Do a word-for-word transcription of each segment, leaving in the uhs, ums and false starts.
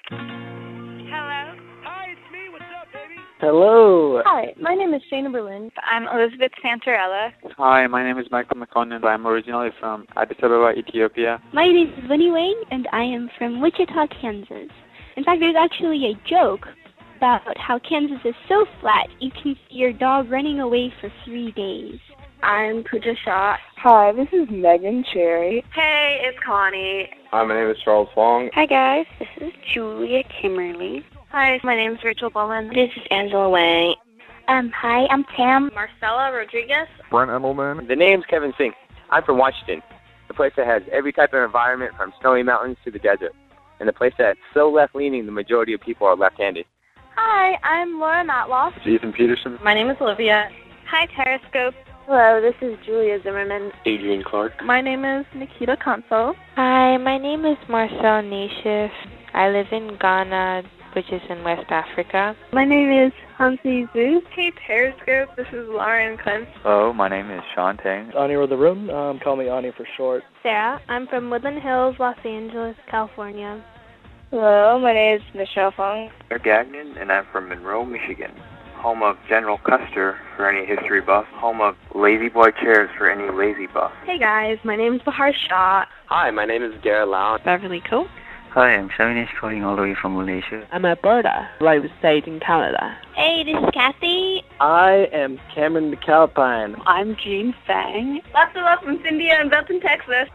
Hello? Hi, it's me. What's up, baby? Hello. Hi, my name is Shayna Berlin. I'm Elizabeth Santarella. Hi, my name is Michael McConnell. I'm originally from Addis Ababa, Ethiopia. My name is Winnie Wayne, and I am from Wichita, Kansas. In fact, there's actually a joke about how Kansas is so flat you can see your dog running away for three days. I'm Pooja Shah. Hi, this is Megan Cherry. Hey, it's Connie. Hi, my name is Charles Wong. Hi guys, this is Julia Kimmerly. Hi, my name is Rachel Bowman. This is Angela Wang. Um, hi, I'm Tam. Marcella Rodriguez. Brent Edelman. The name's Kevin Sink. I'm from Washington, the place that has every type of environment from snowy mountains to the desert, and the place that's so left-leaning the majority of people are left-handed. Hi, I'm Laura Matloff. Ethan Peterson. My name is Olivia. Hi, Terrascope. Hello, this is Julia Zimmerman. Adrian Clark. My name is Nikita Conso. Hi, my name is Marcel Nashif. I live in Ghana, which is in West Africa. My name is Hansi Zhu. Hey, Terrascope. This is Lauren Clem. Hello, my name is Sean Tang. Ani of the room. Um, call me Ani for short. Sarah. I'm from Woodland Hills, Los Angeles, California. Hello, my name is Michelle Fong. I'm Gagnon, and I'm from Monroe, Michigan. Home of General Custer for any history buff. Home of Lazy Boy chairs for any lazy buff. Hey guys, my name is Bahar Shah. Hi, my name is Garrett Lau. Beverly Coe. Hi, I'm Shavinish calling all the way from Malaysia. I'm Alberta, Rose State in Canada. Hey, this is Kathy. I am Cameron McAlpine. I'm Jean Fang. Lots of love from Cindy and Belton, Texas.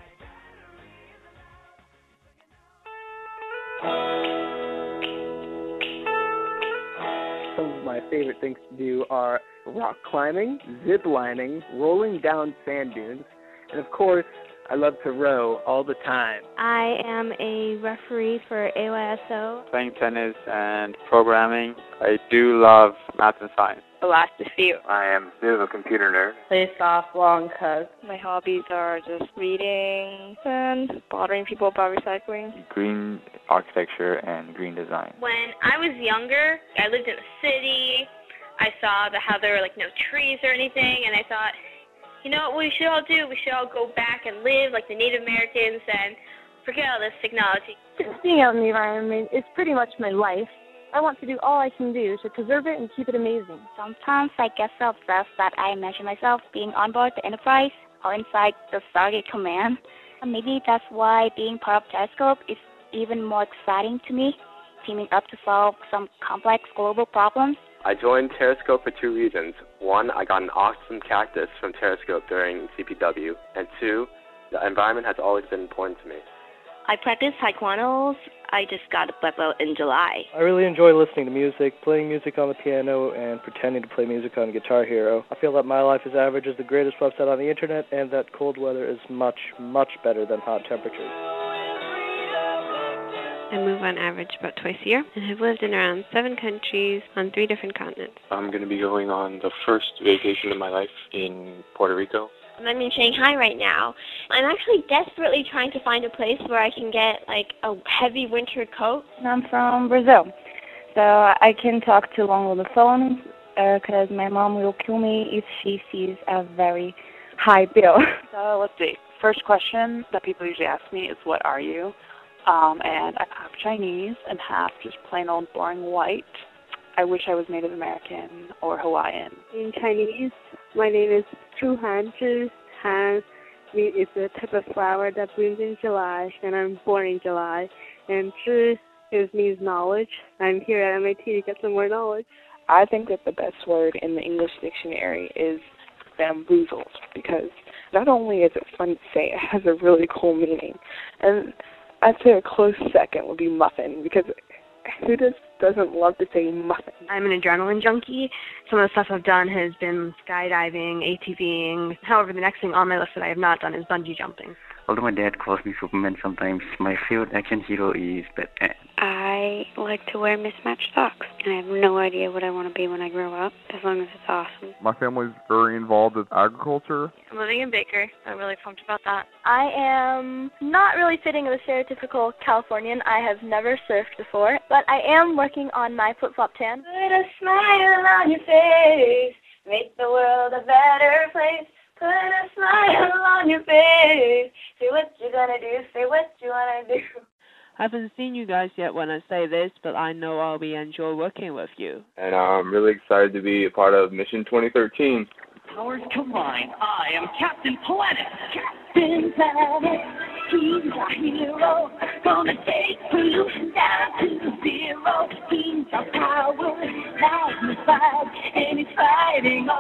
Some of my favorite things to do are rock climbing, zip lining, rolling down sand dunes, and of course, I love to row all the time. I am a referee for A Y S O. Playing tennis and programming. I do love math and science. Philosophy. I am a bit of a computer nerd. Play softball and cook. My hobbies are just reading and bothering people about recycling. Green architecture and green design. When I was younger, I lived in a city. I saw the, how there were like no trees or anything, and I thought, you know what we should all do? We should all go back and live like the Native Americans and forget all this technology. Just being out in the environment is pretty much my life. I want to do all I can do to preserve it and keep it amazing. Sometimes I get so obsessed that I imagine myself being on board the Enterprise or inside the Stargate Command. And maybe that's why being part of Telescope is even more exciting to me, teaming up to solve some complex global problems. I joined Terrascope for two reasons. One, I got an awesome cactus from Terrascope during C P W. And two, the environment has always been important to me. I practice taekwondo. I just got a black belt in July. I really enjoy listening to music, playing music on the piano, and pretending to play music on Guitar Hero. I feel that My Life is Average is the greatest website on the internet, and that cold weather is much, much better than hot temperatures. I move on average about twice a year, and have lived in around seven countries on three different continents. I'm going to be going on the first vacation of my life in Puerto Rico. I'm in Shanghai right now. I'm actually desperately trying to find a place where I can get like a heavy winter coat. And I'm from Brazil, so I can talk too long on the phone because uh, my mom will kill me if she sees a very high bill. So let's see. First question that people usually ask me is, what are you? Um, and I'm half Chinese and half just plain old boring white. I wish I was Native American or Hawaiian. In Chinese, my name is Chu Han. Zhi Han is a type of flower that blooms in July, and I'm born in July. And Zhi is means knowledge. I'm here at M I T to get some more knowledge. I think that the best word in the English dictionary is bamboozled, because not only is it fun to say, it has a really cool meaning. And I'd say a close second would be muffin, because who just doesn't love to say muffin? I'm an adrenaline junkie. Some of the stuff I've done has been skydiving, ATVing. However, the next thing on my list that I have not done is bungee jumping. Although my dad calls me Superman sometimes, my favorite action hero is Batman. I like to wear mismatched socks. I have no idea what I want to be when I grow up, as long as it's awesome. My family's very involved with agriculture. I'm living in Baker. I'm really pumped about that. I am not really fitting the stereotypical Californian. I have never surfed before, but I am working on my flip-flop tan. Put a smile on your face, make the world a better place. Put a smile on your face, say what you gonna do, say what you wanna do. Haven't seen you guys yet when I say this, but I know I'll be enjoy working with you. And I'm really excited to be a part of Mission twenty thirteen. Powers combine. I am Captain Planet. Captain Planet, he's our hero. Gonna take pollution down to zero. He's our power magnified, and he's fighting all.